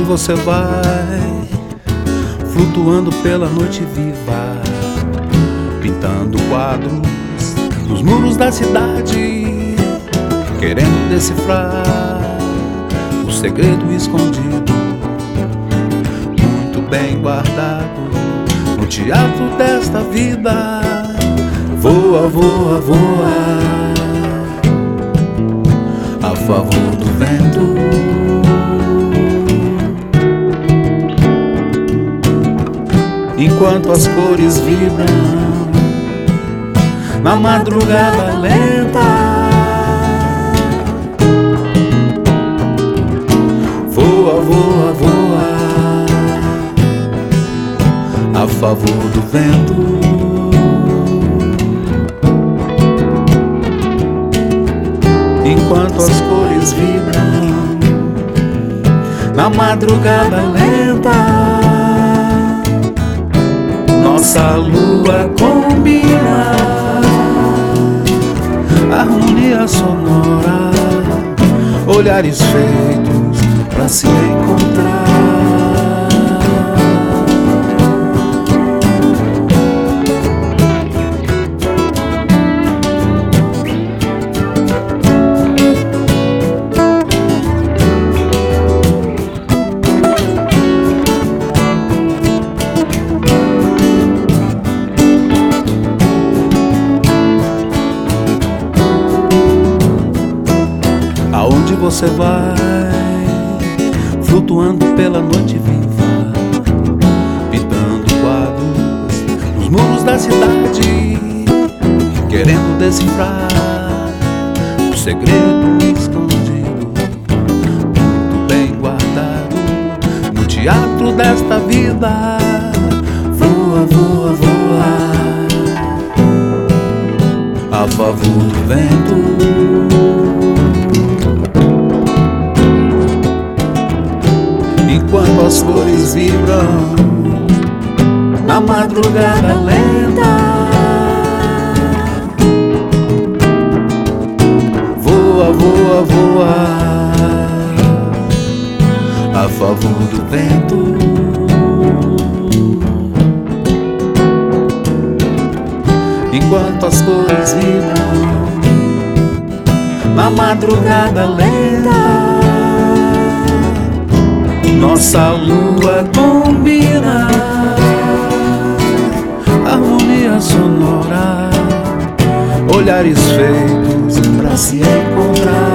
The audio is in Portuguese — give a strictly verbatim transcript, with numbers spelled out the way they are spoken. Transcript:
você vai, flutuando pela noite viva, pintando quadros nos muros da cidade, querendo decifrar o segredo escondido, muito bem guardado no teatro desta vida. Voa, voa, voa, a favor do vento. Enquanto as cores vibram na madrugada lenta, voa, voa, voa, a favor do vento. Enquanto as cores vibram na madrugada lenta, nossa lua combina, harmonia sonora, olhares feitos pra se encontrar. Aonde você vai, flutuando pela noite viva, pintando quadros nos muros da cidade, querendo decifrar o segredo escondido, muito bem guardado no teatro desta vida. Voa, voa, voa, a favor do vento. Enquanto as cores vibram na madrugada lenta, voa, voa, voa, a favor do vento. Enquanto as cores vibram na madrugada lenta, nossa lua combina, harmonia sonora, olhares feitos pra se encontrar.